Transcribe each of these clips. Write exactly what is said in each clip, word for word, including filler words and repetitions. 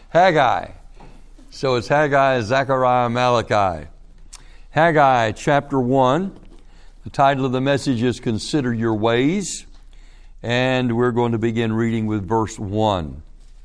Haggai. So it's Haggai, Zechariah, Malachi. Haggai chapter one. The title of the message is Consider Your Ways. And we're going to begin reading with verse one.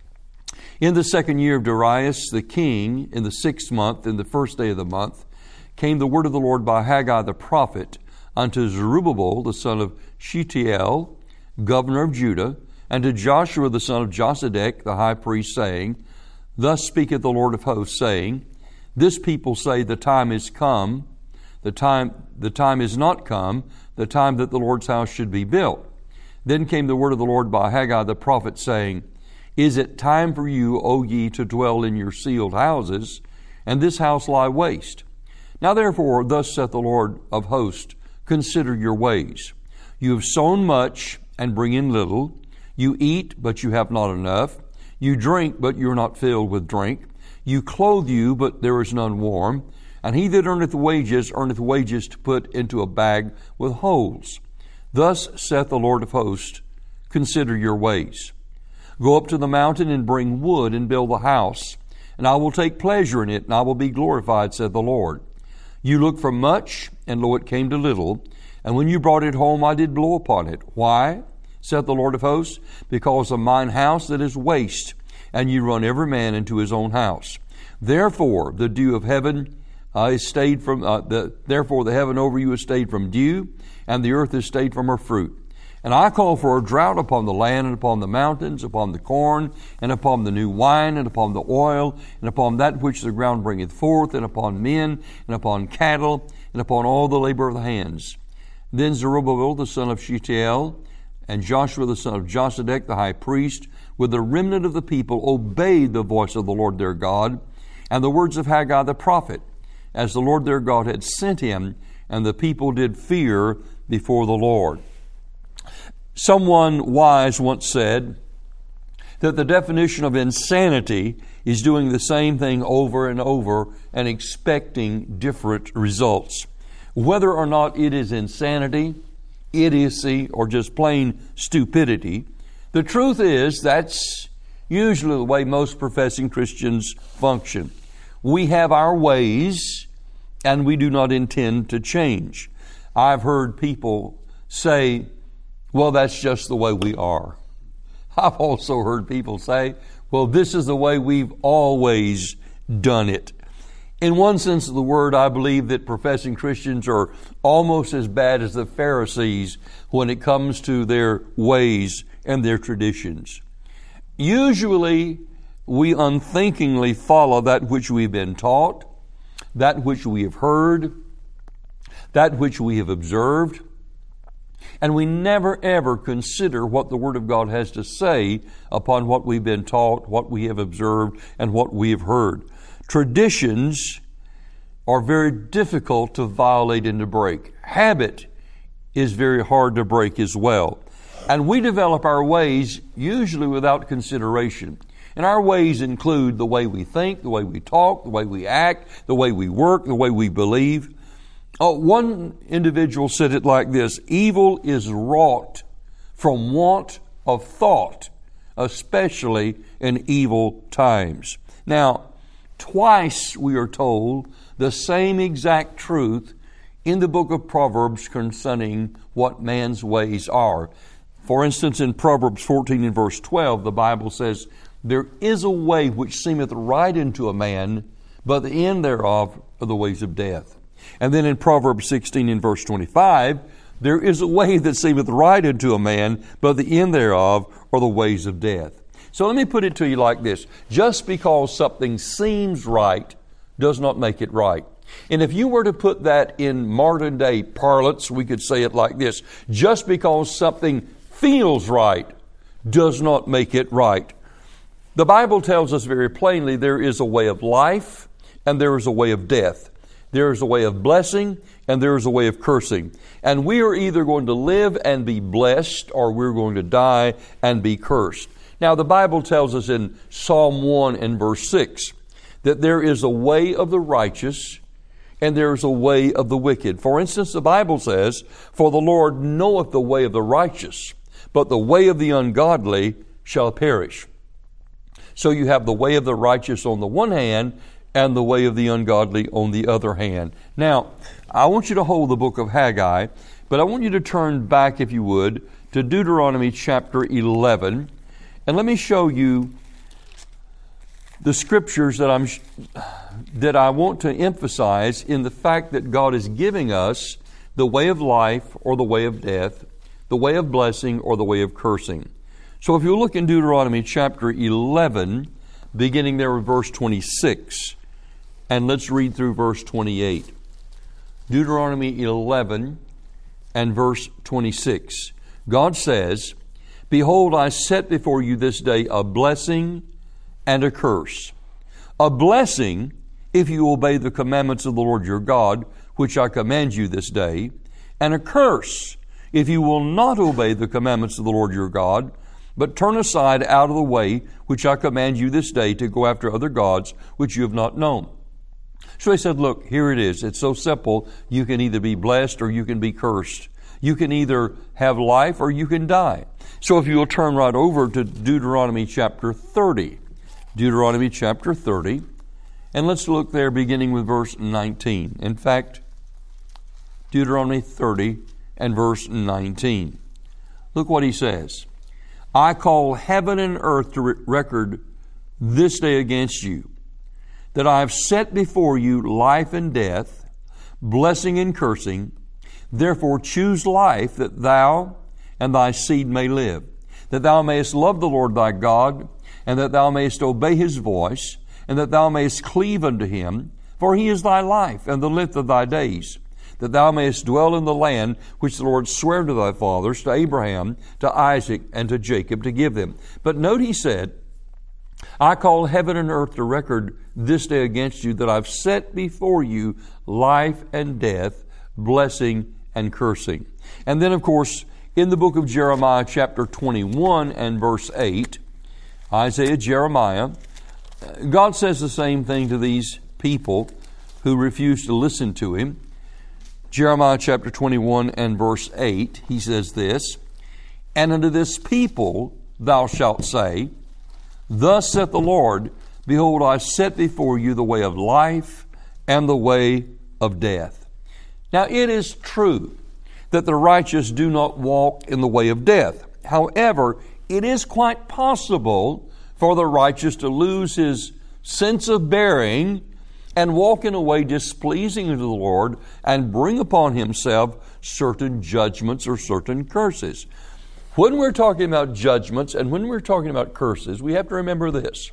In the second year of Darius the king, in the sixth month, in the first day of the month, came the word of the Lord by Haggai the prophet unto Zerubbabel the son of Shealtiel, governor of Judah, and to Joshua the son of Josedech the high priest, saying, Thus speaketh the Lord of hosts, saying, This people say, the time is come, the time the time is not come, the time that the Lord's house should be built. Then came the word of the Lord by Haggai the prophet, saying, Is it time for you, O ye, to dwell in your sealed houses, and this house lie waste? Now therefore, thus saith the Lord of hosts, Consider your ways. You have sown much, and bring in little. You eat, but you have not enough. You drink, but you are not filled with drink. You clothe you, but there is none warm. And he that earneth wages, earneth wages to put into a bag with holes. Thus saith the Lord of hosts, Consider your ways. Go up to the mountain and bring wood and build the house, and I will take pleasure in it, and I will be glorified, saith the Lord. You looked for much, and lo, it came to little. And when you brought it home, I did blow upon it. Why? Saith the Lord of hosts, because of mine house that is waste, and you run every man into his own house. Therefore the dew of heaven uh, is stayed from. Uh, the, therefore the heaven over you is stayed from dew, and the earth is stayed from her fruit. And I call for a drought upon the land, and upon the mountains, upon the corn, and upon the new wine, and upon the oil, and upon that which the ground bringeth forth, and upon men, and upon cattle, and upon all the labor of the hands. Then Zerubbabel the son of Shealtiel, and Joshua the son of Josedech the high priest, with the remnant of the people, obeyed the voice of the Lord their God, and the words of Haggai the prophet, as the Lord their God had sent him, and the people did fear before the Lord. Someone wise once said that the definition of insanity is doing the same thing over and over and expecting different results. Whether or not it is insanity, idiocy, or just plain stupidity, the truth is that's usually the way most professing Christians function. We have our ways, and we do not intend to change. I've heard people say, well, that's just the way we are. I've also heard people say, well, this is the way we've always done it. In one sense of the word, I believe that professing Christians are almost as bad as the Pharisees when it comes to their ways and their traditions. Usually, we unthinkingly follow that which we've been taught, that which we have heard, that which we have observed, and we never ever consider what the Word of God has to say upon what we've been taught, what we have observed, and what we have heard. Traditions are very difficult to violate and to break. Habit is very hard to break as well. And we develop our ways usually without consideration. And our ways include the way we think, the way we talk, the way we act, the way we work, the way we believe. Oh, one individual said it like this: evil is wrought from want of thought, especially in evil times. Now, twice we are told the same exact truth in the book of Proverbs concerning what man's ways are. For instance, in Proverbs fourteen and verse twelve, the Bible says, There is a way which seemeth right unto a man, but the end thereof are the ways of death. And then in Proverbs sixteen and verse twenty-five, There is a way that seemeth right unto a man, but the end thereof are the ways of death. So let me put it to you like this. Just because something seems right does not make it right. And if you were to put that in modern day parlance, we could say it like this: just because something feels right does not make it right. The Bible tells us very plainly there is a way of life and there is a way of death. There is a way of blessing and there is a way of cursing. And we are either going to live and be blessed or we're going to die and be cursed. Now the Bible tells us in Psalm one and verse six that there is a way of the righteous and there is a way of the wicked. For instance, the Bible says, For the Lord knoweth the way of the righteous, but the way of the ungodly shall perish. So you have the way of the righteous on the one hand and the way of the ungodly on the other hand. Now, I want you to hold the book of Haggai, but I want you to turn back, if you would, to Deuteronomy chapter eleven. And let me show you the scriptures that I'm that I want to emphasize in the fact that God is giving us the way of life or the way of death, the way of blessing or the way of cursing. So if you look in Deuteronomy chapter eleven, beginning there with verse twenty-six, and let's read through verse twenty-eight. Deuteronomy eleven and verse twenty-six. God says, "Behold, I set before you this day a blessing and a curse. A blessing, if you obey the commandments of the Lord your God, which I command you this day, and a curse, if you will not obey the commandments of the Lord your God, but turn aside out of the way which I command you this day to go after other gods which you have not known." So he said, look, here it is. It's so simple. You can either be blessed or you can be cursed. You can either have life or you can die. So if you will turn right over to Deuteronomy chapter thirty. Deuteronomy chapter thirty. And let's look there beginning with verse nineteen. In fact, Deuteronomy thirty and verse nineteen. Look what he says. "I call heaven and earth to record this day against you, that I have set before you life and death, blessing and cursing. Therefore choose life, that thou and thy seed may live, that thou mayest love the Lord thy God, and that thou mayest obey his voice, and that thou mayest cleave unto him, for he is thy life and the length of thy days, that thou mayest dwell in the land which the Lord sware to thy fathers, to Abraham, to Isaac, and to Jacob, to give them." But note he said, "I call heaven and earth to record this day against you, that I've set before you life and death, blessing and cursing." And then, of course, in the book of Jeremiah, chapter twenty-one and verse eight, Isaiah, Jeremiah, God says the same thing to these people who refuse to listen to him. Jeremiah chapter twenty-one and verse eight, he says this, "And unto this people thou shalt say, Thus saith the Lord, Behold, I set before you the way of life and the way of death." Now it is true that the righteous do not walk in the way of death. However, it is quite possible for the righteous to lose his sense of bearing and walk in a way displeasing to the Lord and bring upon himself certain judgments or certain curses. When we're talking about judgments and when we're talking about curses, we have to remember this.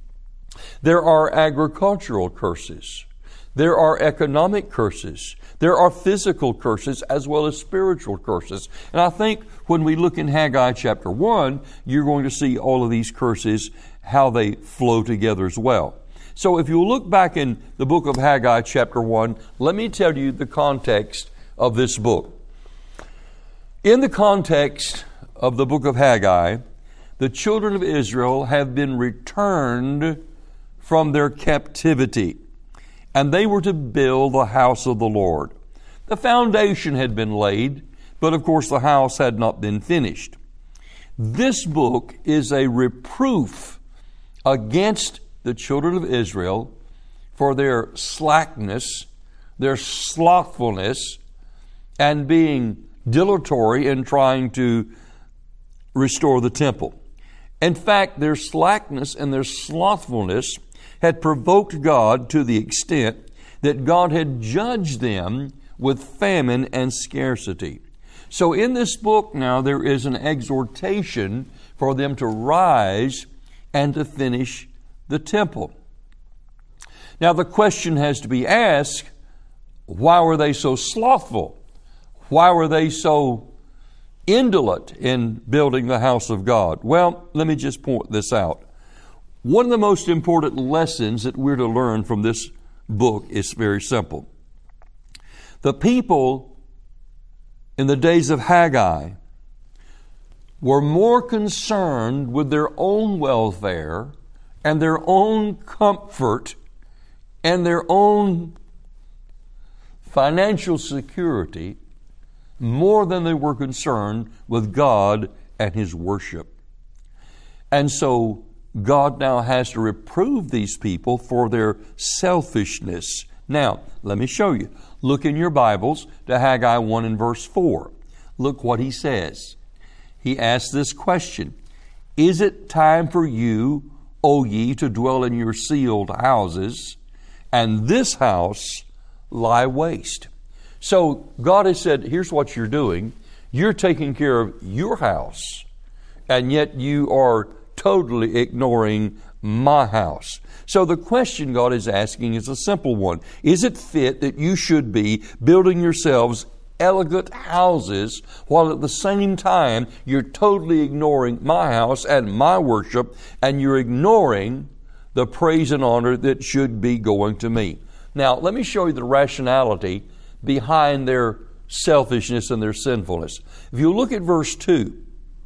There are agricultural curses. There are economic curses. There are physical curses as well as spiritual curses. And I think when we look in Haggai chapter one, you're going to see all of these curses, how they flow together as well. So if you look back in the book of Haggai chapter one, let me tell you the context of this book. In the context of the book of Haggai, the children of Israel have been returned from their captivity, and they were to build the house of the Lord. The foundation had been laid, but of course the house had not been finished. This book is a reproof against the children of Israel for their slackness, their slothfulness, and being dilatory in trying to restore the temple. In fact, their slackness and their slothfulness had provoked God to the extent that God had judged them with famine and scarcity. So in this book now there is an exhortation for them to rise and to finish the temple. Now the question has to be asked, why were they so slothful? Why were they so indolent in building the house of God? Well, let me just point this out. One of the most important lessons that we're to learn from this book is very simple. The people in the days of Haggai were more concerned with their own welfare and their own comfort and their own financial security more than they were concerned with God and His worship. And so God now has to reprove these people for their selfishness. Now, let me show you. Look in your Bibles to Haggai one and verse four. Look what he says. He asks this question, "Is it time for you, O ye, to dwell in your sealed houses, and this house lie waste?" So God has said, here's what you're doing. You're taking care of your house, and yet you are totally ignoring my house. So the question God is asking is a simple one. Is it fit that you should be building yourselves elegant houses while at the same time you're totally ignoring my house and my worship, and you're ignoring the praise and honor that should be going to me? Now, let me show you the rationality behind their selfishness and their sinfulness. If you look at verse two,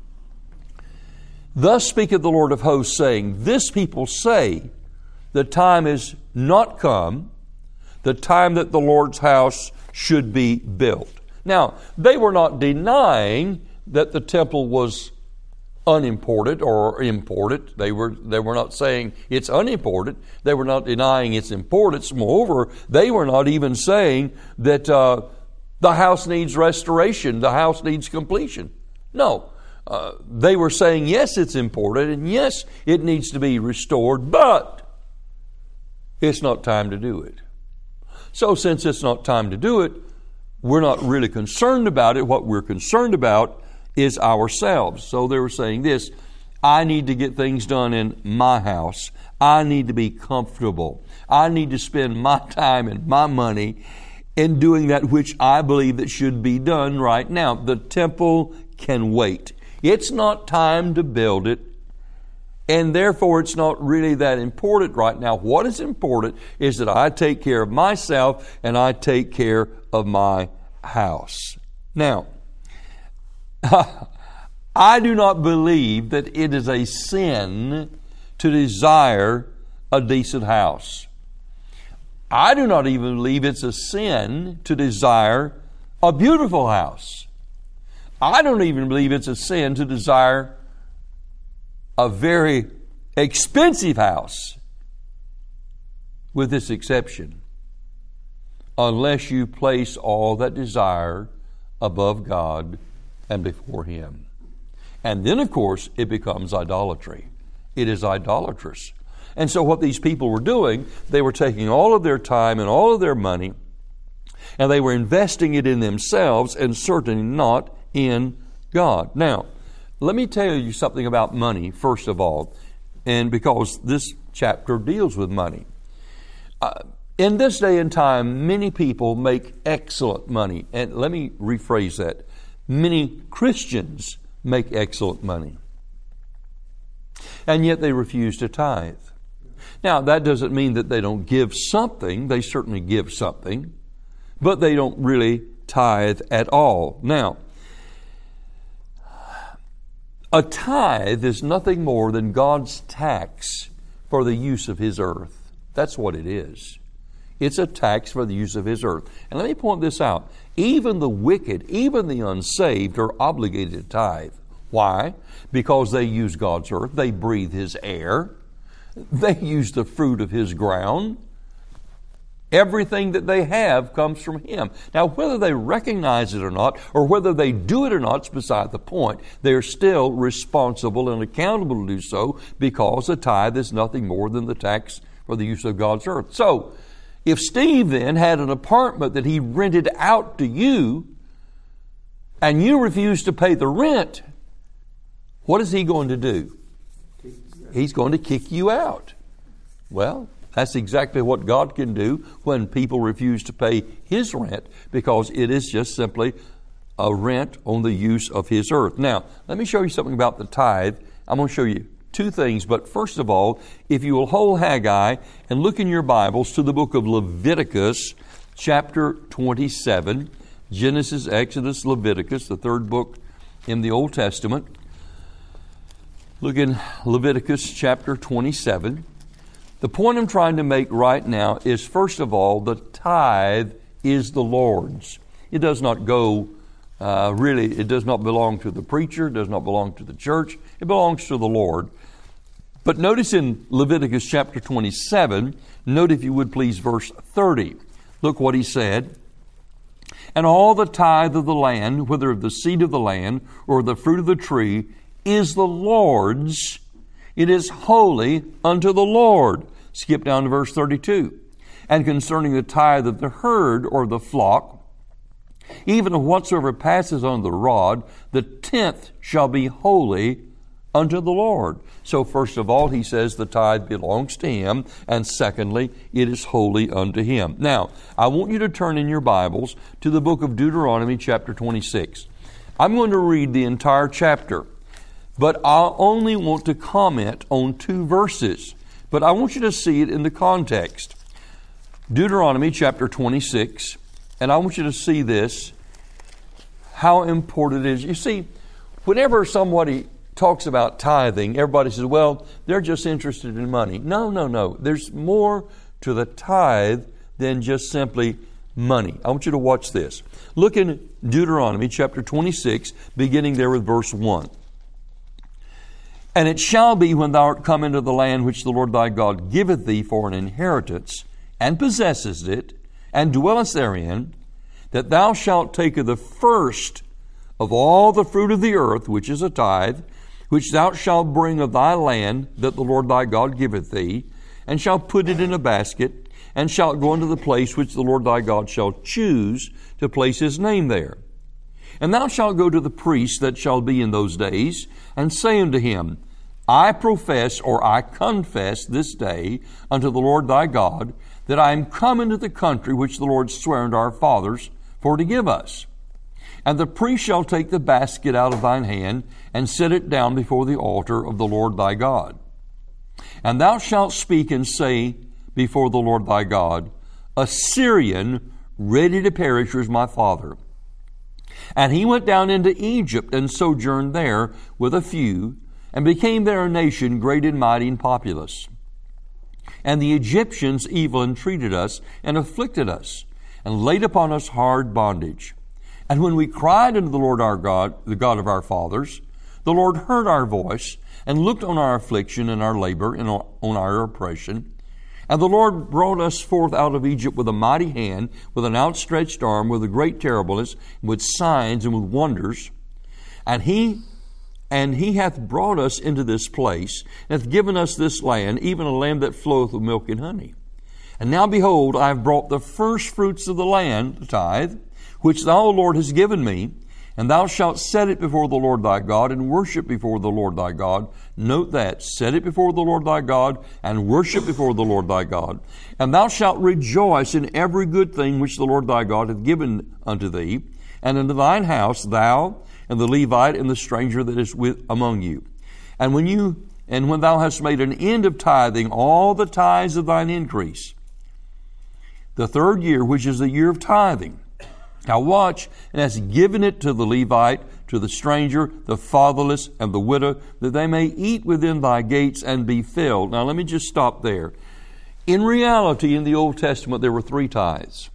"Thus speaketh the Lord of hosts, saying, This people say, the time is not come, the time that the Lord's house should be built." Now, they were not denying that the temple was unimportant or important. They were, they were not saying it's unimportant. They were not denying its importance. Moreover, they were not even saying that uh, the house needs restoration, the house needs completion. No. Uh, they were saying, yes, it's important, and yes, it needs to be restored, but it's not time to do it. So since it's not time to do it, we're not really concerned about it. What we're concerned about is ourselves. So they were saying this, I need to get things done in my house. I need to be comfortable. I need to spend my time and my money in doing that which I believe that should be done right now. The temple can wait. It's not time to build it, and therefore it's not really that important right now. What is important is that I take care of myself and I take care of my house. Now, I do not believe that it is a sin to desire a decent house. I do not even believe it's a sin to desire a beautiful house. I don't even believe it's a sin to desire a very expensive house, with this exception, unless you place all that desire above God and before Him. And then, of course, it becomes idolatry. It is idolatrous. And so what these people were doing, they were taking all of their time and all of their money, and they were investing it in themselves and certainly not in God. Now, let me tell you something about money, first of all, and because this chapter deals with money. Uh, in this day and time, many people make excellent money. And let me rephrase that. Many Christians make excellent money. And yet they refuse to tithe. Now, that doesn't mean that they don't give something. They certainly give something. But they don't really tithe at all. Now, a tithe is nothing more than God's tax for the use of His earth. That's what it is. It's a tax for the use of His earth. And let me point this out. Even the wicked, even the unsaved are obligated to tithe. Why? Because they use God's earth. They breathe His air. They use the fruit of His ground. Everything that they have comes from Him. Now, whether they recognize it or not, or whether they do it or not, is beside the point. They're still responsible and accountable to do so, because a tithe is nothing more than the tax for the use of God's earth. So, if Steve then had an apartment that he rented out to you, and you refuse to pay the rent, what is he going to do? He's going to kick you out. Well, that's exactly what God can do when people refuse to pay His rent, because it is just simply a rent on the use of His earth. Now, let me show you something about the tithe. I'm going to show you two things, but first of all, if you will hold Haggai and look in your Bibles to the book of Leviticus, chapter twenty-seven, Genesis, Exodus, Leviticus, the third book in the Old Testament. Look in Leviticus chapter twenty-seven. The point I'm trying to make right now is, first of all, the tithe is the Lord's. It does not go, uh, really, it does not belong to the preacher, it does not belong to the church. It belongs to the Lord. But notice in Leviticus chapter twenty-seven, note if you would please verse thirty. Look what he said. And all the tithe of the land, whether of the seed of the land or the fruit of the tree, is the Lord's. It is holy unto the Lord. Skip down to verse thirty-two. And concerning the tithe of the herd or the flock, even of whatsoever passes on the rod, the tenth shall be holy unto the Lord. So first of all, he says the tithe belongs to him, and secondly, it is holy unto him. Now, I want you to turn in your Bibles to the book of Deuteronomy chapter twenty-six. I'm going to read the entire chapter, but I only want to comment on two verses. But I want you to see it in the context. Deuteronomy chapter twenty-six, and I want you to see this, how important it is. You see, whenever somebody talks about tithing, everybody says, well, they're just interested in money. No, no, no. There's more to the tithe than just simply money. I want you to watch this. Look in Deuteronomy chapter twenty-six, beginning there with verse one. And it shall be when thou art come into the land which the Lord thy God giveth thee for an inheritance, and possessest it, and dwellest therein, that thou shalt take of the first of all the fruit of the earth, which is a tithe, which thou shalt bring of thy land that the Lord thy God giveth thee, and shalt put it in a basket, and shalt go unto the place which the Lord thy God shall choose to place his name there. And thou shalt go to the priest that shall be in those days, and say unto him, I profess, or I confess this day unto the Lord thy God, that I am come into the country which the Lord sware unto our fathers for to give us. And the priest shall take the basket out of thine hand, and set it down before the altar of the Lord thy God. And thou shalt speak and say before the Lord thy God, a Syrian ready to perish was my father. And he went down into Egypt, and sojourned there with a few, and became there a nation great and mighty and populous. And the Egyptians evil entreated us, and afflicted us, and laid upon us hard bondage. And when we cried unto the Lord our God, the God of our fathers, the Lord heard our voice, and looked on our affliction and our labor, and on our oppression. And the Lord brought us forth out of Egypt with a mighty hand, with an outstretched arm, with a great terribleness, with signs and with wonders. And he and he hath brought us into this place, and hath given us this land, even a land that floweth with milk and honey. And now behold, I have brought the first fruits of the land, the tithe, which thou, O Lord, hast given me, and thou shalt set it before the Lord thy God, and worship before the Lord thy God. Note that, set it before the Lord thy God, and worship before the Lord thy God. And thou shalt rejoice in every good thing which the Lord thy God hath given unto thee, and into thine house, thou, and the Levite, and the stranger that is with among you. And when you, and when thou hast made an end of tithing all the tithes of thine increase, the third year, which is the year of tithing, now watch, and hast given it to the Levite, to the stranger, the fatherless, and the widow, that they may eat within thy gates and be filled. Now let me just stop there. In reality, in the Old Testament, there were three tithes.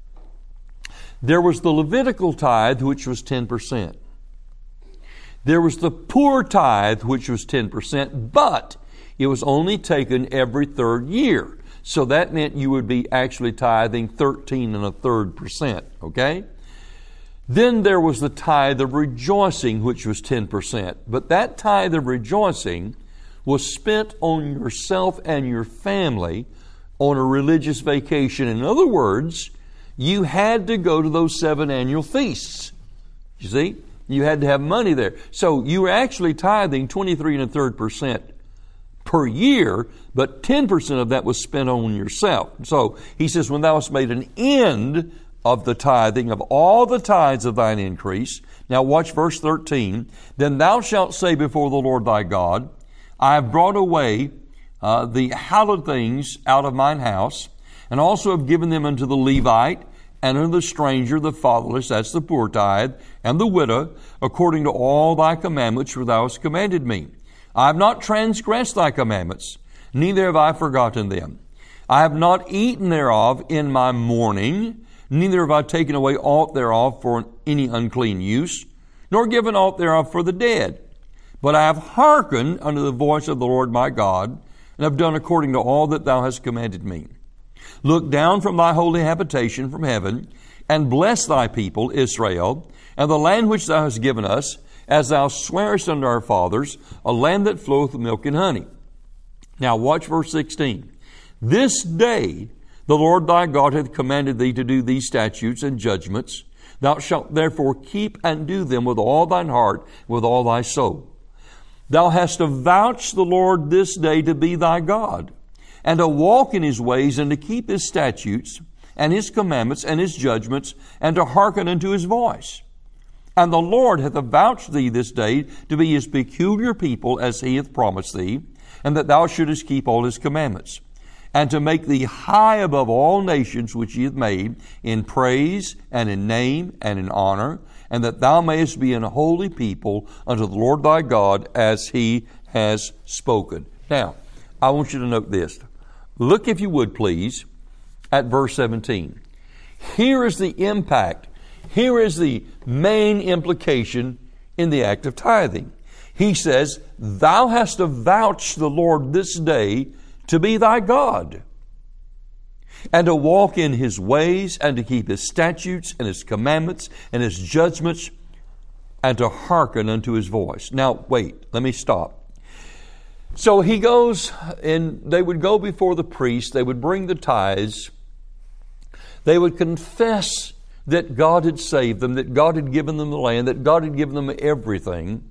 There was the Levitical tithe, which was ten percent. There was the poor tithe, which was ten percent, but it was only taken every third year. So that meant you would be actually tithing thirteen and a third percent, okay? Then there was the tithe of rejoicing, which was ten percent. But that tithe of rejoicing was spent on yourself and your family on a religious vacation. In other words, you had to go to those seven annual feasts. You see? You had to have money there. So you were actually tithing twenty-three and a third percent per year, but ten percent of that was spent on yourself. So he says, when thou hast made an end of the tithing of all the tithes of thine increase. Now watch verse thirteen. Then thou shalt say before the Lord thy God, I have brought away uh, the hallowed things out of mine house, and also have given them unto the Levite, and unto the stranger, the fatherless, that's the poor tithe, and the widow, according to all thy commandments which thou hast commanded me. I have not transgressed thy commandments, neither have I forgotten them. I have not eaten thereof in my mourning, neither have I taken away aught thereof for any unclean use, nor given aught thereof for the dead. But I have hearkened unto the voice of the Lord my God, and have done according to all that thou hast commanded me. Look down from thy holy habitation from heaven, and bless thy people Israel, and the land which thou hast given us, as thou swarest unto our fathers, a land that floweth with milk and honey. Now watch verse sixteen. This day the Lord thy God hath commanded thee to do these statutes and judgments. Thou shalt therefore keep and do them with all thine heart, with all thy soul. Thou hast avouched the Lord this day to be thy God, and to walk in his ways, and to keep his statutes, and his commandments, and his judgments, and to hearken unto his voice. And the Lord hath avouched thee this day to be his peculiar people, as he hath promised thee, and that thou shouldest keep all his commandments, and to make thee high above all nations which he hath made, in praise, and in name, and in honor, and that thou mayest be an holy people unto the Lord thy God, as he has spoken. Now, I want you to note this. Look, if you would please, at verse seventeen. Here is the impact. Here is the main implication in the act of tithing. He says, thou hast avouched the Lord this day to be thy God, and to walk in his ways, and to keep his statutes, and his commandments, and his judgments, and to hearken unto his voice. Now, wait, let me stop. So he goes, and they would go before the priest, they would bring the tithes, they would confess that God had saved them, that God had given them the land, that God had given them everything.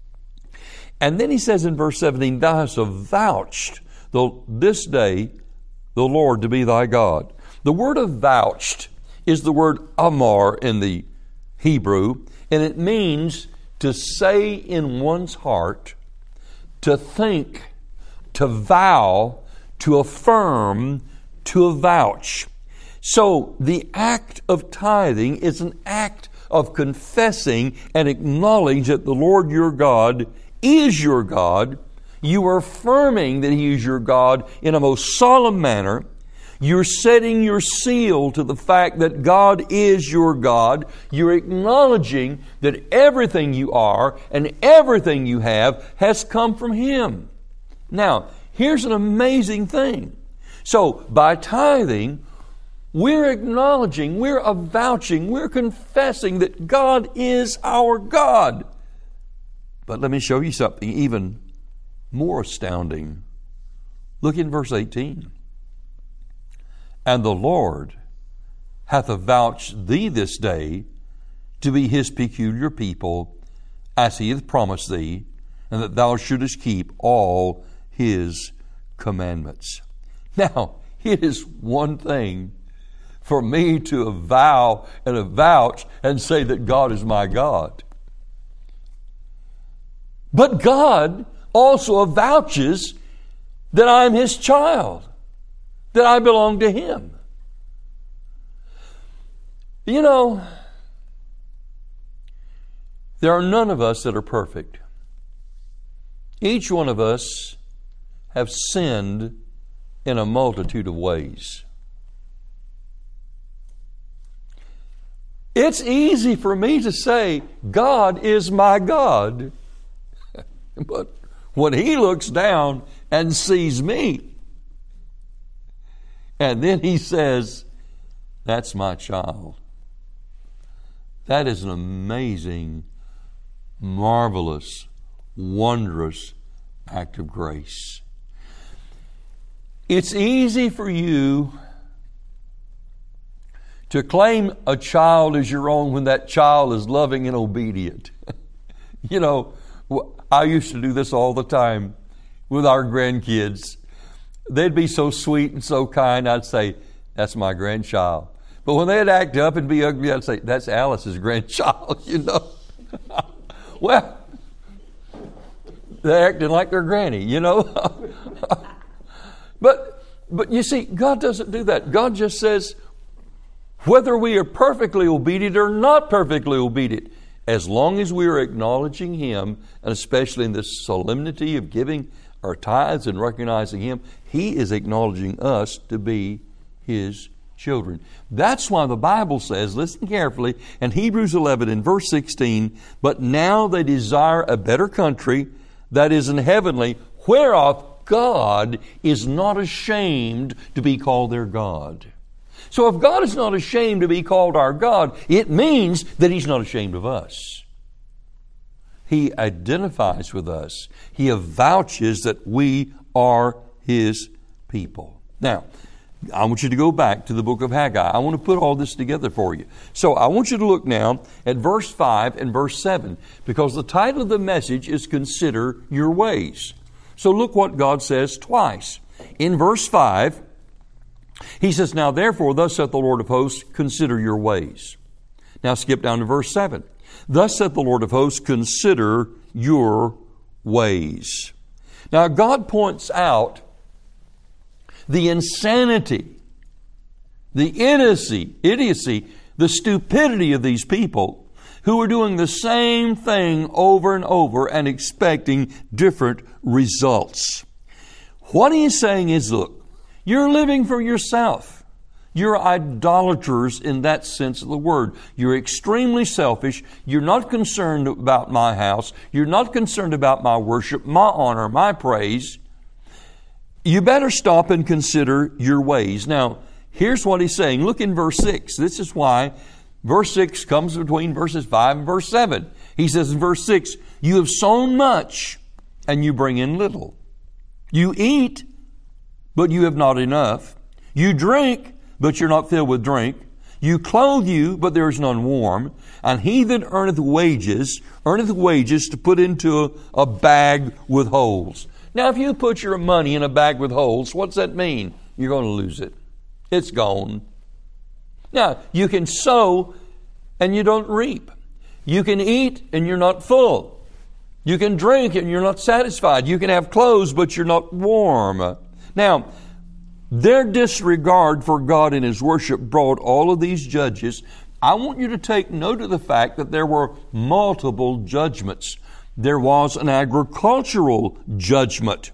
And then he says in verse seventeen, thou hast avouched the, this day the Lord to be thy God. The word avouched is the word amar in the Hebrew, and it means to say in one's heart, to think, to vow, to affirm, to avouch. So the act of tithing is an act of confessing and acknowledging that the Lord your God is your God. You are affirming that he is your God in a most solemn manner. You're setting your seal to the fact that God is your God. You're acknowledging that everything you are and everything you have has come from him. Now, here's an amazing thing. So, by tithing, we're acknowledging, we're avouching, we're confessing that God is our God. But let me show you something even more astounding. Look in verse eighteen. And the Lord hath avouched thee this day to be his peculiar people, as he hath promised thee, and that thou shouldest keep all his commandments. Now, it is one thing for me to avow and avouch and say that God is my God. But God also avouches that I'm his child, that I belong to him. You know, there are none of us that are perfect. Each one of us have sinned in a multitude of ways. It's easy for me to say, God is my God. But when he looks down and sees me, and then he says, that's my child. That is an amazing, marvelous, wondrous act of grace. It's easy for you to claim a child as your own when that child is loving and obedient. You know, I used to do this all the time with our grandkids. They'd be so sweet and so kind, I'd say, that's my grandchild. But when they'd act up and be ugly, I'd say, that's Alice's grandchild, you know. Well, they're acting like their granny, you know. but, but you see, God doesn't do that. God just says, whether we are perfectly obedient or not perfectly obedient, as long as we are acknowledging him, and especially in this solemnity of giving our tithes and recognizing him, he is acknowledging us to be his children. That's why the Bible says, listen carefully, in Hebrews eleven in verse sixteen, but now they desire a better country that is in heavenly, whereof God is not ashamed to be called their God. So if God is not ashamed to be called our God, it means that He's not ashamed of us. He identifies with us. He avouches that we are His people. Now, I want you to go back to the book of Haggai. I want to put all this together for you. So I want you to look now at verse five and verse seven, because the title of the message is Consider Your Ways. So look what God says twice. In verse five, He says, Now therefore, thus saith the Lord of hosts, consider your ways. Now skip down to verse seven. Thus saith the Lord of hosts, consider your ways. Now God points out the insanity, the idiocy, idiocy, the stupidity of these people who are doing the same thing over and over and expecting different results. What He's saying is, look, you're living for yourself. You're idolaters in that sense of the word. You're extremely selfish. You're not concerned about my house. You're not concerned about my worship, my honor, my praise. You better stop and consider your ways. Now, here's what He's saying. Look in verse six. This is why verse six comes between verses five and verse seven. He says in verse six, you have sown much and you bring in little. You eat, but you have not enough. You drink, but you're not filled with drink. You clothe you, but there is none warm. And he that earneth wages, earneth wages to put into a, a bag with holes. Now, if you put your money in a bag with holes, what's that mean? You're going to lose it. It's gone. Now, you can sow and you don't reap. You can eat and you're not full. You can drink and you're not satisfied. You can have clothes, but you're not warm. Now, their disregard for God and His worship brought all of these judges. I want you to take note of the fact that there were multiple judgments. There was an agricultural judgment.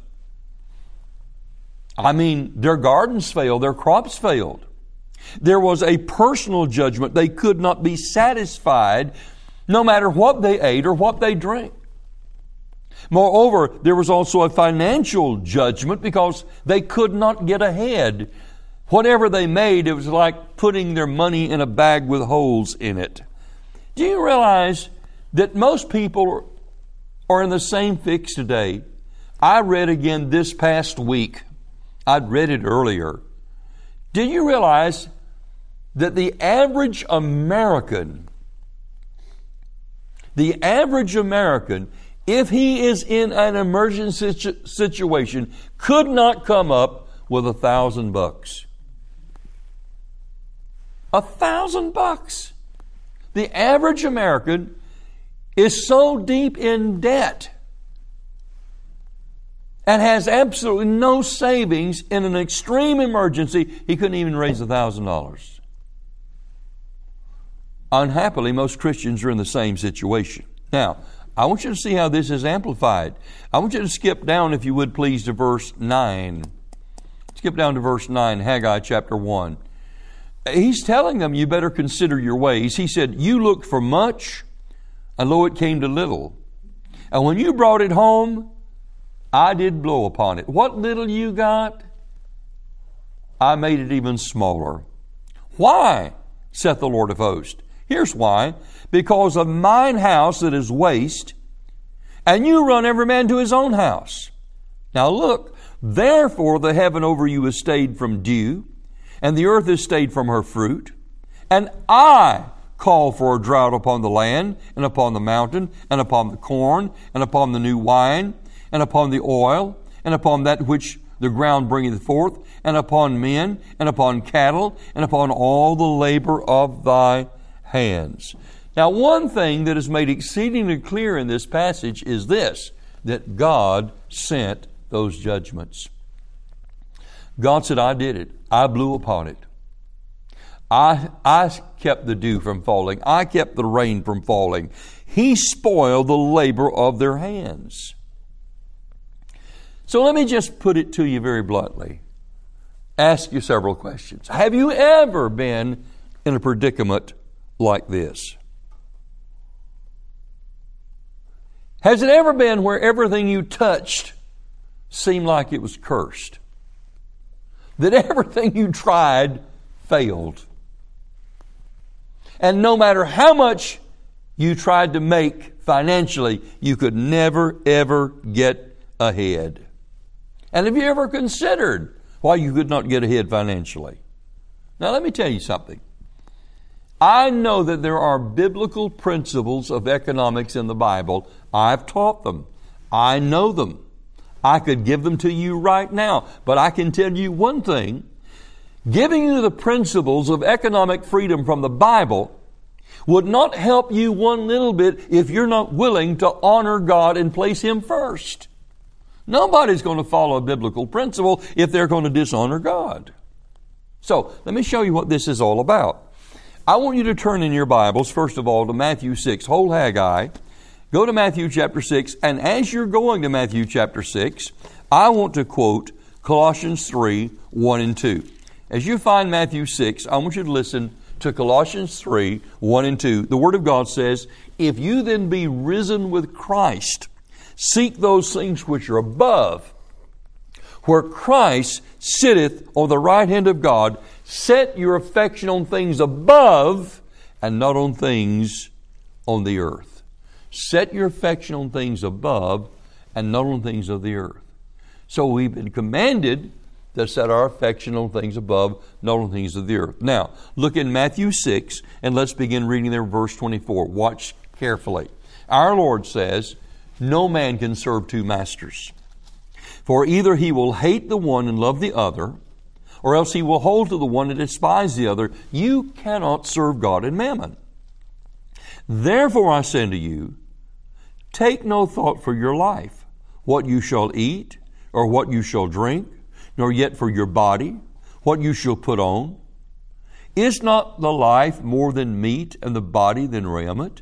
I mean, their gardens failed, their crops failed. There was a personal judgment. They could not be satisfied no matter what they ate or what they drank. Moreover, there was also a financial judgment because they could not get ahead. Whatever they made, it was like putting their money in a bag with holes in it. Do you realize that most people are in the same fix today? I read again this past week. I'd read it earlier. Did you realize that the average American, the average American, if he is in an emergency situation, could not come up with a thousand bucks? A thousand bucks. The average American is so deep in debt and has absolutely no savings in an extreme emergency, he couldn't even raise a thousand dollars. Unhappily, most Christians are in the same situation. Now, I want you to see how this is amplified. I want you to skip down, if you would please, to verse nine. Skip down to verse nine, Haggai chapter one. He's telling them, you better consider your ways. He said, you looked for much, and lo, it came to little. And when you brought it home, I did blow upon it. What little you got, I made it even smaller. Why, saith the Lord of hosts? Here's why. Because of mine house that is waste, and you run every man to his own house. Now look, therefore the heaven over you is stayed from dew, and the earth is stayed from her fruit. And I call for a drought upon the land, and upon the mountain, and upon the corn, and upon the new wine, and upon the oil, and upon that which the ground bringeth forth, and upon men, and upon cattle, and upon all the labor of thy hands. Now, one thing that is made exceedingly clear in this passage is this, that God sent those judgments. God said, I did it. I blew upon it. I, I kept the dew from falling. I kept the rain from falling. He spoiled the labor of their hands. So let me just put it to you very bluntly. ask you several questions. Have you ever been in a predicament like this? Has it ever been where everything you touched seemed like it was cursed? That everything you tried failed? And no matter how much you tried to make financially, you could never, ever get ahead. And have you ever considered why you could not get ahead financially? Now let me tell you something. I know that there are biblical principles of economics in the Bible. I've taught them. I know them. I could give them to you right now. But I can tell you one thing. Giving you the principles of economic freedom from the Bible would not help you one little bit if you're not willing to honor God and place Him first. Nobody's going to follow a biblical principle if they're going to dishonor God. So, let me show you what this is all about. I want you to turn in your Bibles, first of all, to Matthew six, whole Haggai. Go to Matthew chapter six, and as you're going to Matthew chapter six, I want to quote Colossians three, one and two. As you find Matthew six, I want you to listen to Colossians three, one and two. The Word of God says, "If you then be risen with Christ, seek those things which are above, where Christ sitteth on the right hand of God. Set your affection on things above and not on things on the earth." Set your affection on things above and not on things of the earth. So we've been commanded to set our affection on things above, not on things of the earth. Now, look in Matthew six, and let's begin reading there, verse twenty-four. Watch carefully. Our Lord says, "No man can serve two masters. For either he will hate the one and love the other, or else he will hold to the one and despise the other. You cannot serve God and mammon. Therefore I say unto you, take no thought for your life, what you shall eat, or what you shall drink, nor yet for your body, what you shall put on. Is not the life more than meat, and the body than raiment?"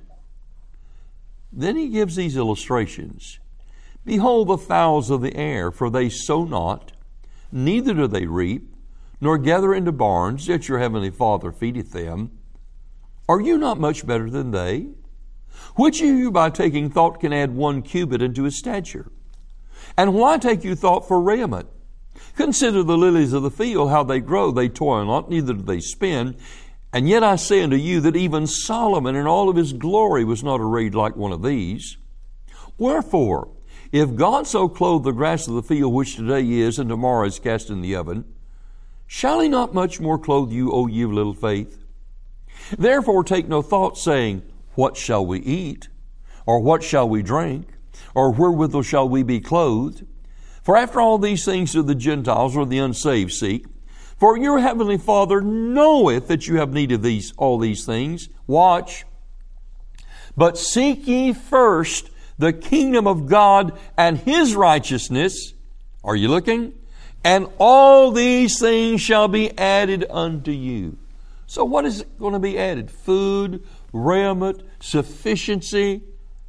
Then he gives these illustrations. "Behold the fowls of the air, for they sow not, neither do they reap, nor gather into barns, yet your heavenly Father feedeth them. Are you not much better than they? Which of you by taking thought can add one cubit unto his stature? And why take you thought for raiment? Consider the lilies of the field, how they grow, they toil not, neither do they spin. And yet I say unto you that even Solomon in all of his glory was not arrayed like one of these. Wherefore, if God so clothe the grass of the field, which today is, and tomorrow is cast in the oven, shall He not much more clothe you, O ye of little faith? Therefore take no thought, saying, What shall we eat? Or what shall we drink? Or wherewithal shall we be clothed? For after all these things do the Gentiles or the unsaved seek. For your heavenly Father knoweth that you have need of these all these things." Watch. "But seek ye first the kingdom of God and His righteousness." Are you looking? "And all these things shall be added unto you." So what is going to be added? Food, raiment, sufficiency.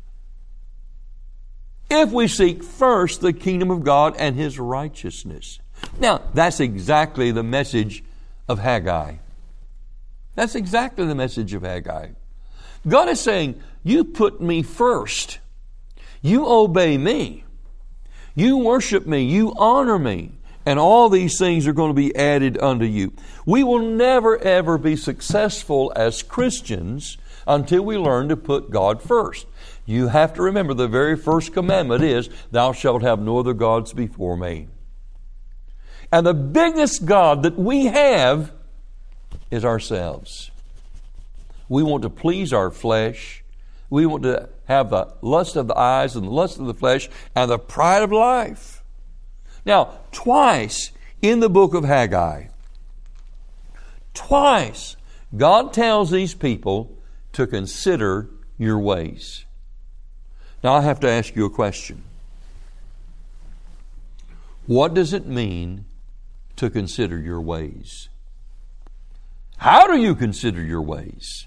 If we seek first the kingdom of God and His righteousness. Now, that's exactly the message of Haggai. That's exactly the message of Haggai. God is saying, you put me first. You obey me. You worship me. You honor me. And all these things are going to be added unto you. We will never, ever be successful as Christians until we learn to put God first. You have to remember the very first commandment is, "Thou shalt have no other gods before me." And the biggest God that we have is ourselves. We want to please our flesh. We want to have the lust of the eyes and the lust of the flesh and the pride of life. Now, twice in the book of Haggai, twice God tells these people to consider your ways. Now, I have to ask you a question. What does it mean to consider your ways? How do you consider your ways?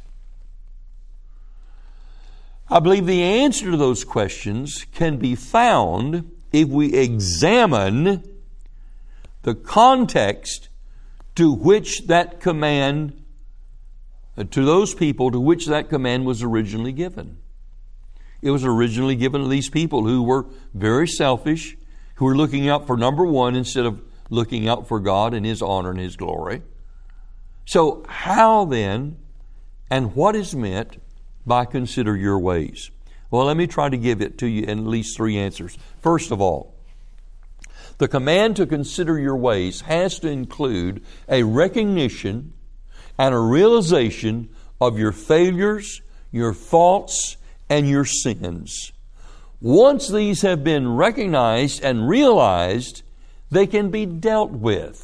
I believe the answer to those questions can be found if we examine the context to which that command, to those people to which that command was originally given. It was originally given to these people who were very selfish, who were looking out for number one instead of looking out for God and His honor and His glory. So how then, and what is meant by consider your ways? Well, let me try to give it to you in at least three answers. First of all, the command to consider your ways has to include a recognition and a realization of your failures, your faults, and your sins. Once these have been recognized and realized, they can be dealt with.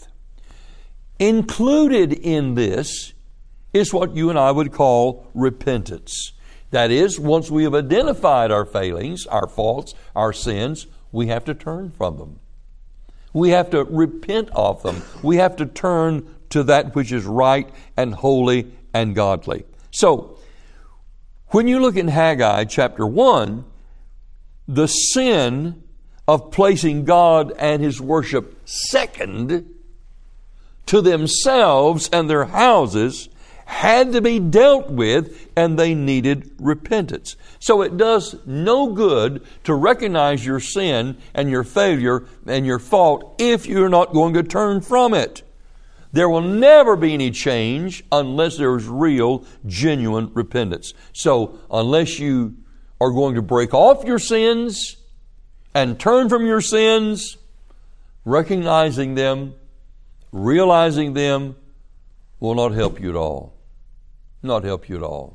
Included in this is what you and I would call repentance. That is, once we have identified our failings, our faults, our sins, we have to turn from them. We have to repent of them. We have to turn to that which is right and holy and godly. So, when you look in Haggai chapter one, the sin of placing God and His worship second to themselves and their houses had to be dealt with, and they needed repentance. So it does no good to recognize your sin and your failure and your fault if you're not going to turn from it. There will never be any change unless there's real, genuine repentance. So unless you are going to break off your sins and turn from your sins, recognizing them, realizing them, will not help you at all. Not help you at all.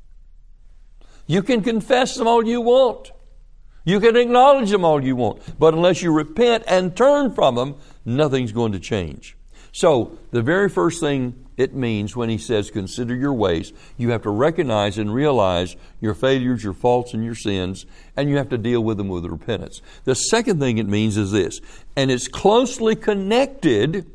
You can confess them all you want. You can acknowledge them all you want. But unless you repent and turn from them, nothing's going to change. So, the very first thing it means when he says, consider your ways, you have to recognize and realize your failures, your faults, and your sins, and you have to deal with them with repentance. The second thing it means is this, and it's closely connected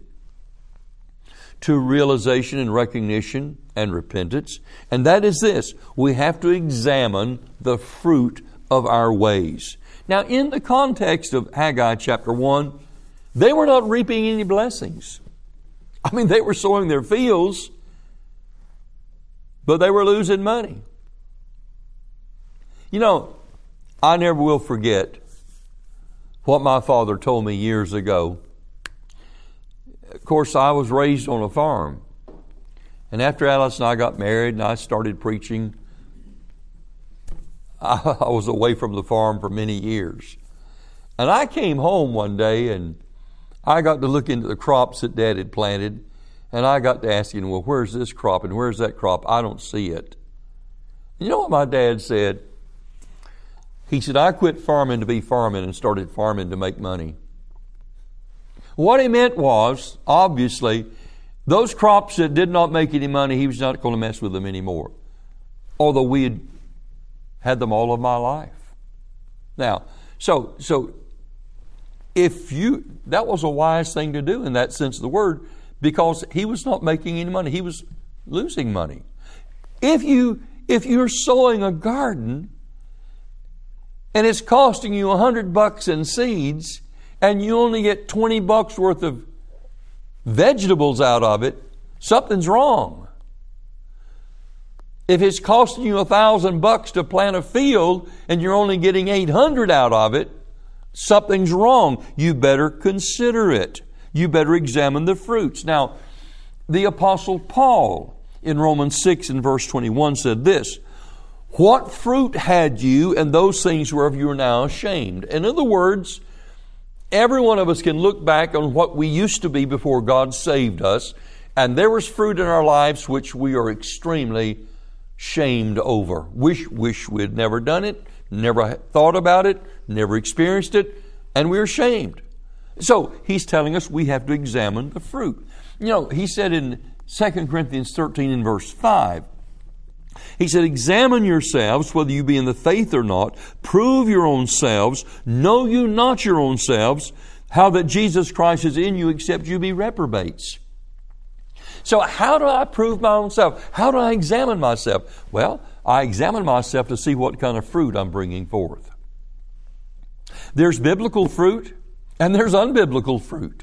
to realization and recognition and repentance, and that is this: we have to examine the fruit of our ways. Now, in the context of Haggai chapter one, they were not reaping any blessings. I mean, they were sowing their fields, but they were losing money. You know, I never will forget what my father told me years ago. Of course, I was raised on a farm. And after Alice and I got married and I started preaching, I, I was away from the farm for many years. And I came home one day and I got to look into the crops that Dad had planted. And I got to asking, well, where's this crop and where's that crop? I don't see it. You know what my dad said? He said, I quit farming to be farming and started farming to make money. What he meant was, obviously, those crops that did not make any money, he was not going to mess with them anymore. Although we had had them all of my life. Now, so so if you, that was a wise thing to do in that sense of the word, because he was not making any money. He was losing money. If you, if you're sowing a garden and it's costing you a hundred bucks in seeds, and you only get twenty bucks worth of vegetables out of it, something's wrong. If it's costing you a thousand bucks to plant a field and you're only getting eight hundred out of it, something's wrong. You better consider it. You better examine the fruits. Now, the Apostle Paul in Romans six and verse twenty-one said this: what fruit had you, and those things whereof you are now ashamed? In other words, every one of us can look back on what we used to be before God saved us, and there was fruit in our lives which we are extremely shamed over. Wish, wish we'd never done it, never thought about it, never experienced it, and we're ashamed. So, he's telling us we have to examine the fruit. You know, he said in Second Corinthians thirteen and verse five, he said, examine yourselves whether you be in the faith or not. Prove your own selves. Know you not your own selves, how that Jesus Christ is in you, except you be reprobates. So how do I prove my own self? How do I examine myself? Well, I examine myself to see what kind of fruit I'm bringing forth. There's biblical fruit and there's unbiblical fruit.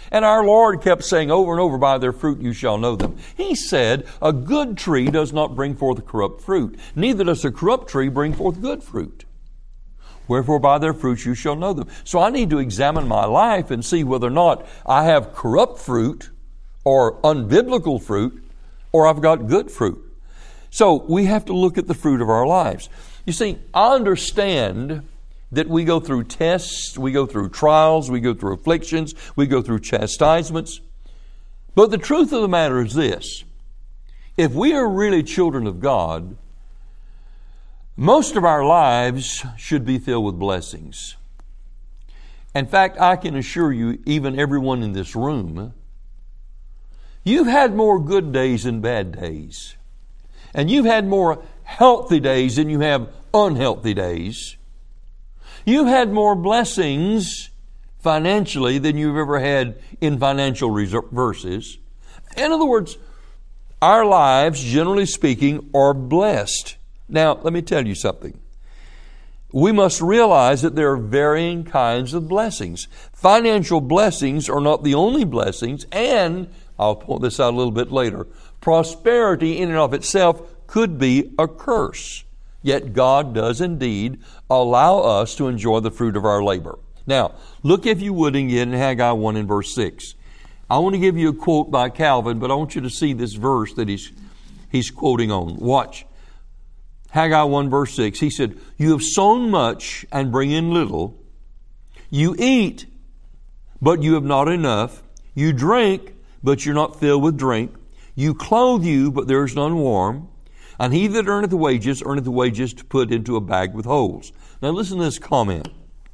And our Lord kept saying over and over, by their fruit you shall know them. He said, a good tree does not bring forth corrupt fruit, neither does a corrupt tree bring forth good fruit. Wherefore by their fruits you shall know them. So I need to examine my life and see whether or not I have corrupt fruit or unbiblical fruit, or I've got good fruit. So we have to look at the fruit of our lives. You see, I understand that we go through tests, we go through trials, we go through afflictions, we go through chastisements. But the truth of the matter is this: if we are really children of God, most of our lives should be filled with blessings. In fact, I can assure you, even everyone in this room, you've had more good days than bad days. And you've had more healthy days than you have unhealthy days. You've had more blessings financially than you've ever had in financial reverses. In other words, our lives, generally speaking, are blessed. Now, let me tell you something. We must realize that there are varying kinds of blessings. Financial blessings are not the only blessings, and I'll point this out a little bit later. Prosperity in and of itself could be a curse. Yet God does indeed allow us to enjoy the fruit of our labor. Now, look if you would again in Haggai one and verse six. I want to give you a quote by Calvin, but I want you to see this verse that he's, he's quoting on. Watch. Haggai one verse six. He said, you have sown much and bring in little. You eat, but you have not enough. You drink, but you're not filled with drink. You clothe you, but there is none warm. And he that earneth wages, earneth wages to put into a bag with holes. Now listen to this comment.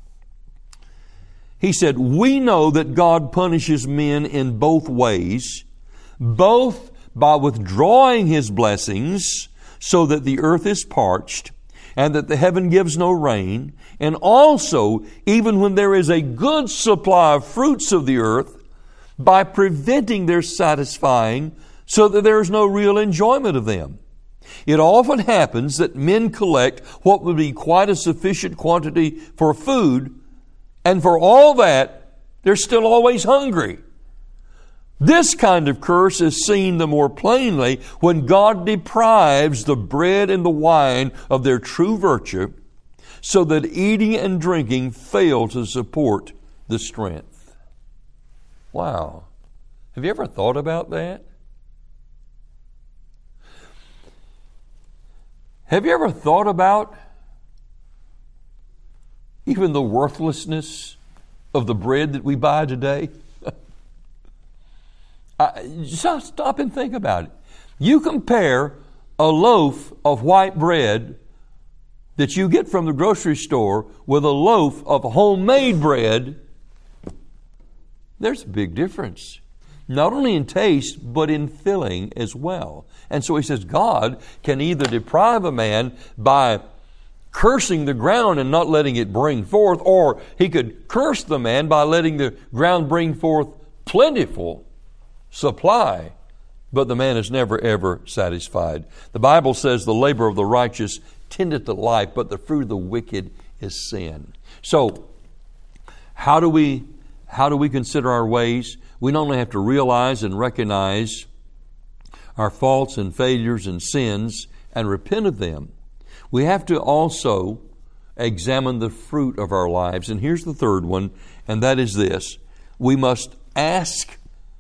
He said, we know that God punishes men in both ways, both by withdrawing His blessings, so that the earth is parched, and that the heaven gives no rain, and also, even when there is a good supply of fruits of the earth, by preventing their satisfying, so that there is no real enjoyment of them. It often happens that men collect what would be quite a sufficient quantity for food, and for all that, they're still always hungry. This kind of curse is seen the more plainly when God deprives the bread and the wine of their true virtue, so that eating and drinking fail to support the strength. Wow. Have you ever thought about that? Have you ever thought about even the worthlessness of the bread that we buy today? I, just stop and think about it. You compare a loaf of white bread that you get from the grocery store with a loaf of homemade bread, there's a big difference. Not only in taste, but in filling as well. And so he says God can either deprive a man by cursing the ground and not letting it bring forth, or He could curse the man by letting the ground bring forth plentiful supply, but the man is never ever satisfied. The Bible says the labor of the righteous tendeth to life, but the fruit of the wicked is sin. So, how do we how do we consider our ways? We not only have to realize and recognize our faults and failures and sins and repent of them. We have to also examine the fruit of our lives. And here's the third one, and that is this. We must ask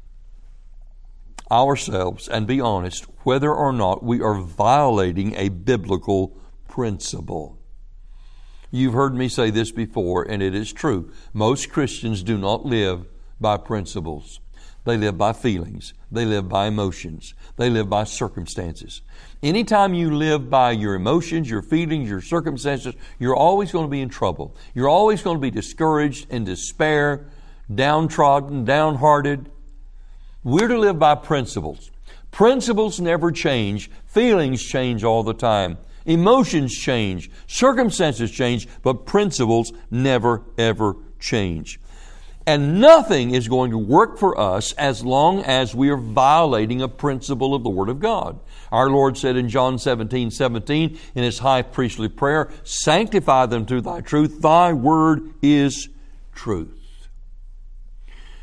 ourselves and be honest whether or not we are violating a biblical principle. You've heard me say this before, and it is true. Most Christians do not live by principles. They live by feelings. They live by emotions. They live by circumstances. Anytime you live by your emotions, your feelings, your circumstances, you're always going to be in trouble. You're always going to be discouraged, in despair, downtrodden, downhearted. We're to live by principles. Principles never change. Feelings change all the time. Emotions change. Circumstances change. But principles never, ever change. And nothing is going to work for us as long as we are violating a principle of the Word of God. Our Lord said in John seventeen seventeen in His high priestly prayer, sanctify them through Thy truth. Thy Word is truth.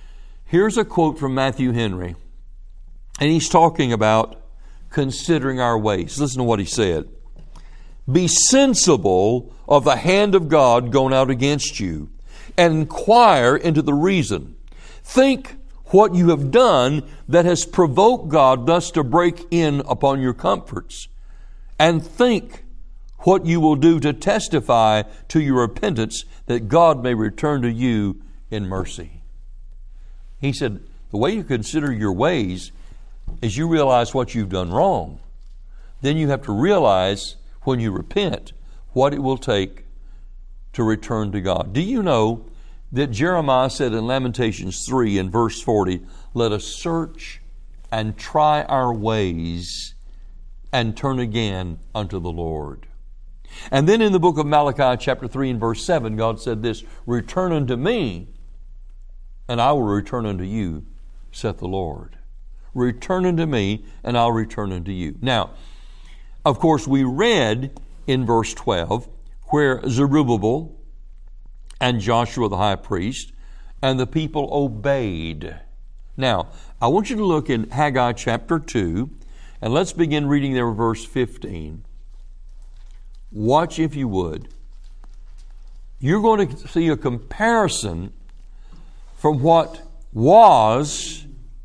Here's a quote from Matthew Henry, and he's talking about considering our ways. Listen to what he said. Be sensible of the hand of God going out against you, and inquire into the reason. Think what you have done that has provoked God thus to break in upon your comforts, and think what you will do to testify to your repentance, that God may return to you in mercy. He said, the way you consider your ways is you realize what you've done wrong. Then you have to realize when you repent what it will take to return to God. Do you know that Jeremiah said in Lamentations three in verse forty, let us search and try our ways and turn again unto the Lord. And then in the book of Malachi chapter three and verse seven, God said this, return unto me, and I will return unto you, saith the Lord. Return unto me, and I'll return unto you. Now, of course, we read in verse twelve where Zerubbabel and Joshua the high priest and the people obeyed. Now, I want you to look in Haggai chapter two, and let's begin reading there verse fifteen. Watch if you would. You're going to see a comparison from what was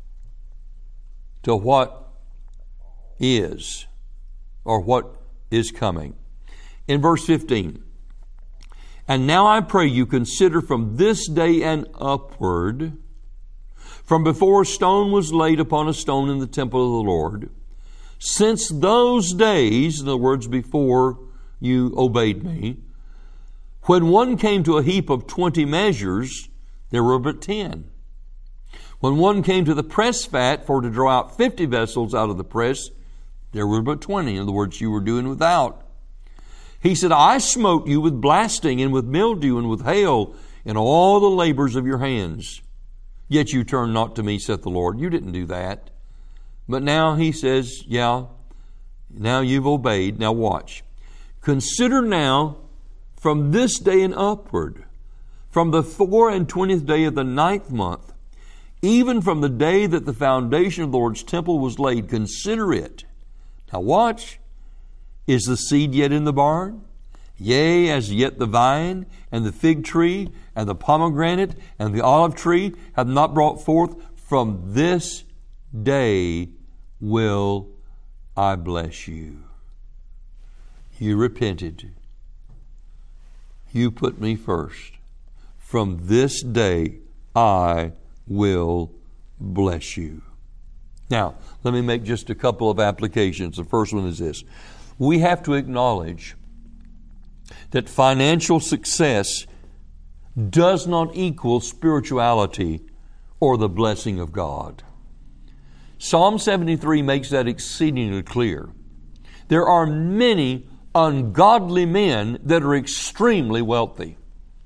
to what is, or what is coming. In verse fifteen, and now I pray you consider from this day and upward, from before a stone was laid upon a stone in the temple of the Lord, since those days, in other words, before you obeyed me, when one came to a heap of twenty measures, there were but ten. When one came to the press fat for to draw out fifty vessels out of the press, there were but twenty. In other words, you were doing without. He said, I smote you with blasting and with mildew and with hail and all the labors of your hands. Yet you turned not to me, saith the Lord. You didn't do that. But now he says, yeah, now you've obeyed. Now watch. Consider now from this day and upward, from the four and twentieth day of the ninth month, even from the day that the foundation of the Lord's temple was laid, consider it. Now watch. Is the seed yet in the barn? Yea, as yet the vine and the fig tree and the pomegranate and the olive tree have not brought forth. From this day will I bless you. You repented. You put me first. From this day I will bless you. Now, let me make just a couple of applications. The first one is this. We have to acknowledge that financial success does not equal spirituality or the blessing of God. Psalm seventy-three makes that exceedingly clear. There are many ungodly men that are extremely wealthy.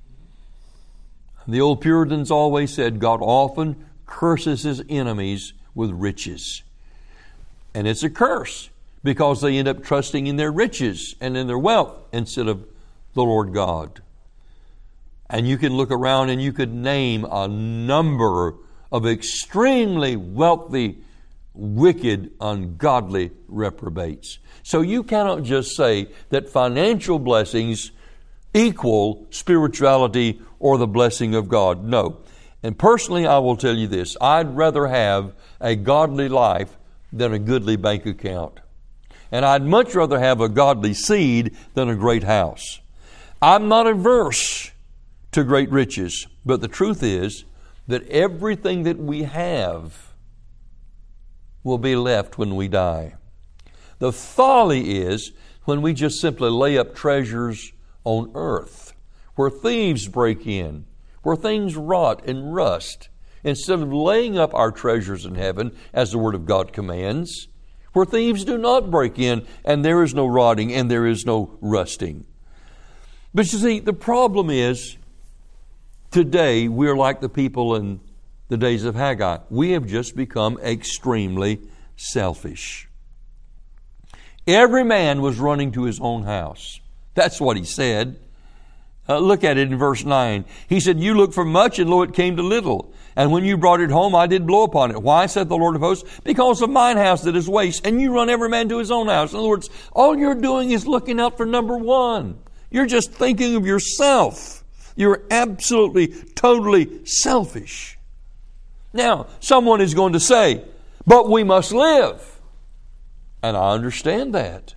The old Puritans always said God often curses His enemies with riches. And it's a curse because they end up trusting in their riches and in their wealth instead of the Lord God. And you can look around and you could name a number of extremely wealthy, wicked, ungodly reprobates. So you cannot just say that financial blessings equal spirituality or the blessing of God. No. And personally, I will tell you this. I'd rather have a godly life than a goodly bank account. And I'd much rather have a godly seed than a great house. I'm not averse to great riches, but the truth is that everything that we have will be left when we die. The folly is when we just simply lay up treasures on earth, where thieves break in, where things rot and rust, instead of laying up our treasures in heaven, as the Word of God commands, where thieves do not break in, and there is no rotting, and there is no rusting. But you see, the problem is, today we're like the people in the days of Haggai. We have just become extremely selfish. Every man was running to his own house. That's what he said. Uh, look at it in verse nine. He said, you looked for much, and lo, it came to little. And when you brought it home, I did blow upon it. Why, said the Lord of hosts? Because of mine house that is waste, and you run every man to his own house. In other words, all you're doing is looking out for number one. You're just thinking of yourself. You're absolutely, totally selfish. Now, someone is going to say, but we must live. And I understand that.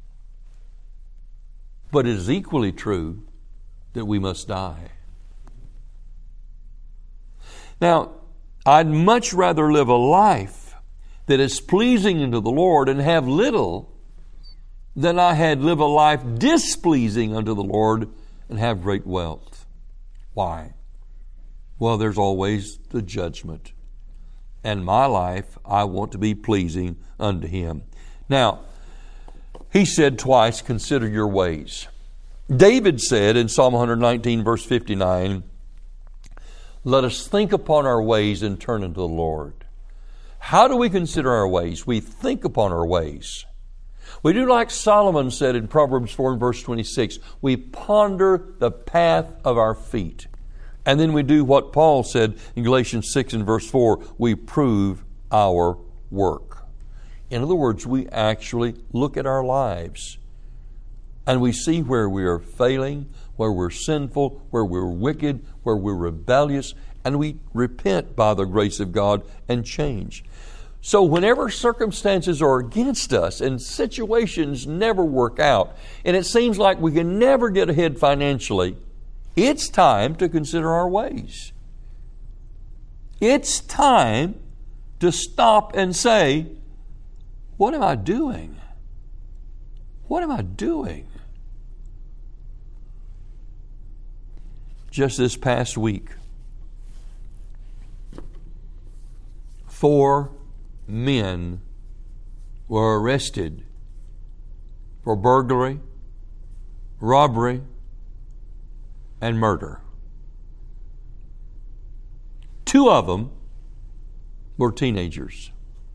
But it is equally true that we must die. Now, I'd much rather live a life that is pleasing unto the Lord and have little than I had live a life displeasing unto the Lord and have great wealth. Why? Well, there's always the judgment. And my life, I want to be pleasing unto Him. Now, he said twice, consider your ways. David said in Psalm one nineteen, verse fifty-nine, let us think upon our ways and turn unto the Lord. How do we consider our ways? We think upon our ways. We do like Solomon said in Proverbs four and verse twenty-six, we ponder the path of our feet. And then we do what Paul said in Galatians six and verse four, we prove our work. In other words, we actually look at our lives and we see where we are failing, where we're sinful, where we're wicked, where we're rebellious, and we repent by the grace of God and change. So whenever circumstances are against us and situations never work out, and it seems like we can never get ahead financially, it's time to consider our ways. It's time to stop and say, what am I doing? What am I doing? Just this past week, four men were arrested for burglary, robbery, and murder. Two of them were teenagers.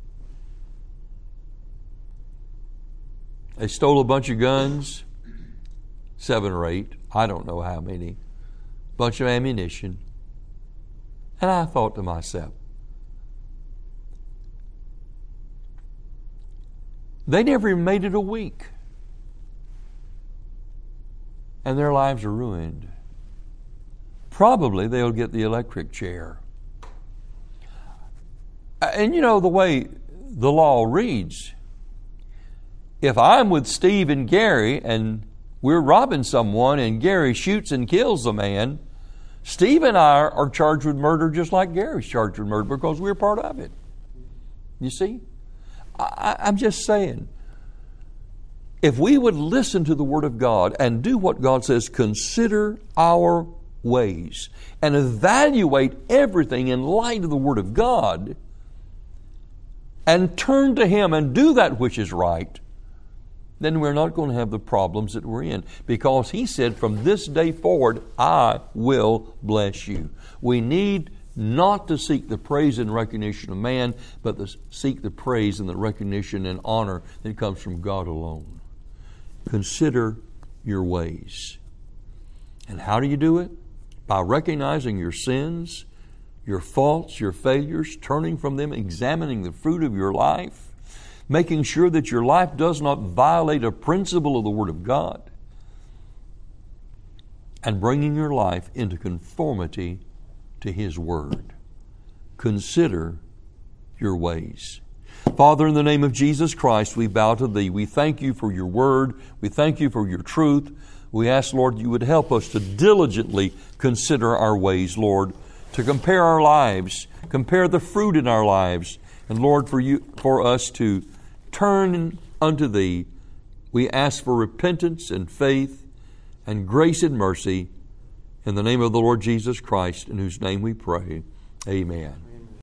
They stole a bunch of guns, seven or eight, I don't know how many, bunch of ammunition. And I thought to myself, they never even made it a week. And their lives are ruined. Probably they'll get the electric chair. And you know the way the law reads, if I'm with Steve and Gary and we're robbing someone and Gary shoots and kills the man, Steve and I are charged with murder just like Gary's charged with murder because we're part of it. You see? I, I'm just saying, if we would listen to the Word of God and do what God says, consider our ways and evaluate everything in light of the Word of God and turn to Him and do that which is right, then we're not going to have the problems that we're in. Because He said, from this day forward, I will bless you. We need not to seek the praise and recognition of man, but to seek the praise and the recognition and honor that comes from God alone. Consider your ways. And how do you do it? By recognizing your sins, your faults, your failures, turning from them, examining the fruit of your life, making sure that your life does not violate a principle of the Word of God, and bringing your life into conformity to His Word. Consider your ways. Father, in the name of Jesus Christ, we bow to Thee. We thank You for Your Word. We thank You for Your truth. We ask, Lord, You would help us to diligently consider our ways, Lord, to compare our lives, compare the fruit in our lives, and Lord, for you, for us to turn unto Thee. We ask for repentance and faith and grace and mercy in the name of the Lord Jesus Christ, in whose name we pray. Amen.